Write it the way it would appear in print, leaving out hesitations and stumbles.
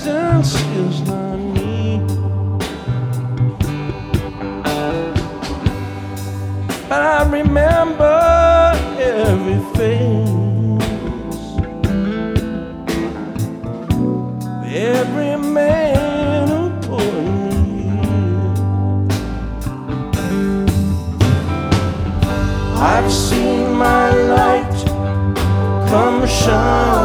distance is not me. But I remember every face, every man who put me here. I've seen my light come shine